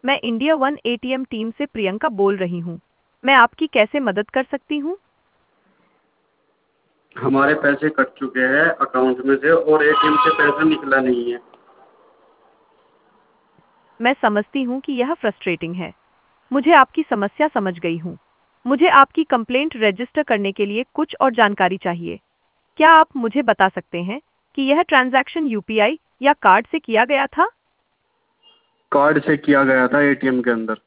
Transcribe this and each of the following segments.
मैं India one ATM team से प्रियंका बोल रही हूँ। मैं आपकी कैसे मदद कर सकती हूँ? हमारे पैसे कट चुके हैं अकाउंट में से और एटीएम से पैसा निकला नहीं है। मैं समझती हूँ कि यह फ्रस्ट्रेटिंग है। मुझे आपकी समस्या समझ गई हूँ। मुझे आपकी कंप्लेंट रजिस्टर करने के लिए कुछ और जानकारी चाहिए। क्या आप मुझे बता सकते हैं कि यह ट्रांजैक्शन यूपीआई या कार्ड से किया गया था? कार्ड से किया गया था एटीएम के अंदर।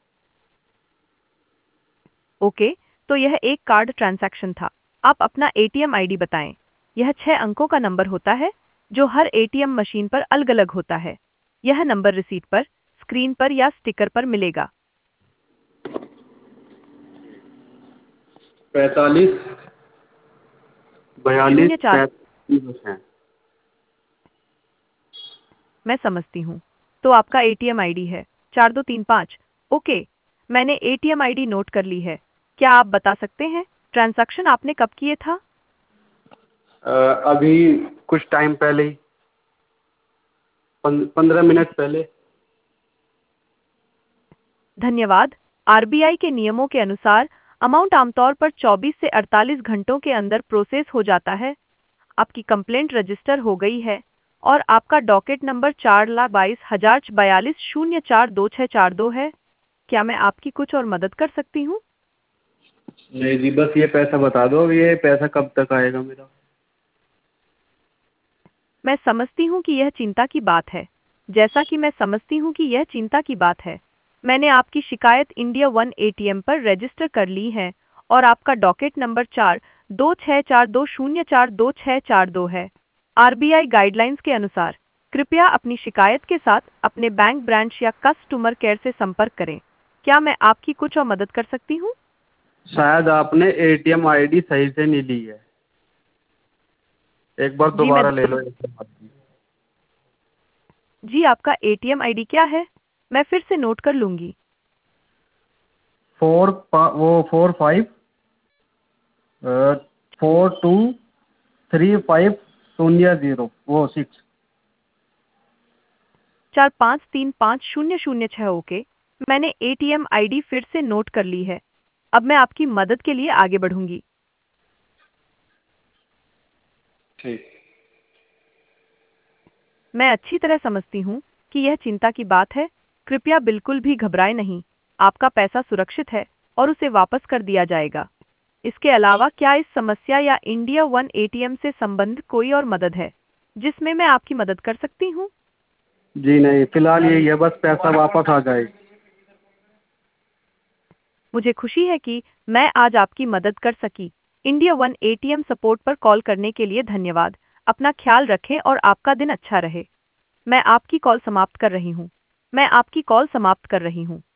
ओके, तो यह एक कार्ड ट्रांजैक्शन था। आप अपना एटीएम आईडी बताएं। यह 6 अंकों का नंबर होता है जो हर एटीएम मशीन पर अलग-अलग होता है। यह नंबर रिसीट पर, स्क्रीन पर या स्टिकर पर मिलेगा। 45 42 04। 35 है। मैं समझती हूँ। तो आपका एटीएम आईडी है 4235। ओके, मैंने एटीएम आईडी नोट कर ली है। क्या आप बता सकते हैं ट्रांजैक्शन आपने कब किए था? अभी कुछ टाइम पहले ही 15 मिनट पहले। धन्यवाद। आरबीआई के नियमों के अनुसार अमाउंट आमतौर पर 24 से 48 घंटों के अंदर प्रोसेस हो जाता है। आपकी कंप्लेंट रजिस्टर हो गई है और आपका डॉकेट नंबर 4,22,042 है। क्या मैं आपकी कुछ और मदद कर सकती हूँ? नहीं जी, बस ये पैसा बता दो, ये पैसा कब तक आएगा मेरा। मैं समझती हूँ कि यह चिंता की बात है। जैसा कि मैं समझती हूँ कि यह चिंता की बात है, मैंने आपकी शिकायत इंडिया वन एटीएम पर रजिस्टर कर ली है और आपका डॉकेट नंबर 4,2642042 है। आरबीआई गाइडलाइंस के अनुसार कृपया अपनी शिकायत के साथ अपने बैंक ब्रांच या कस्टमर केयर से संपर्क करें। क्या मैं आपकी कुछ और मदद कर सकती हूँ? शायद आपने एटीएम आईडी सही से नहीं ली है। एक बार जी मैं दोबारा ले लो ATM ID। जी आपका एटीएम आईडी क्या है? मैं फिर से नोट कर लूंगी। 45 वो 6। 4535006। ओके, मैंने एटीएम आईडी फिर से नोट कर ली है। अब मैं आपकी मदद के लिए आगे बढ़ूंगी। ठीक। मैं अच्छी तरह समझती हूँ कि यह चिंता की बात है। कृपया बिल्कुल भी घबराएं नहीं। आपका पैसा सुरक्षित है और उसे वापस कर दिया जाएगा। इसके अलावा क्या इस समस्या या इंडिया वन एटीएम से संबंधित कोई और मदद है जिसमें मैं आपकी मदद कर सकती हूँ? जी नहीं, फिलहाल यही है, बस पैसा वापस आ जाए। मुझे खुशी है कि मैं आज आपकी मदद कर सकी। इंडिया वन एटीएम सपोर्ट पर कॉल करने के लिए धन्यवाद। अपना ख्याल रखें और आपका दिन अच्छा रहे। मैं आपकी कॉल समाप्त कर रही हूँ।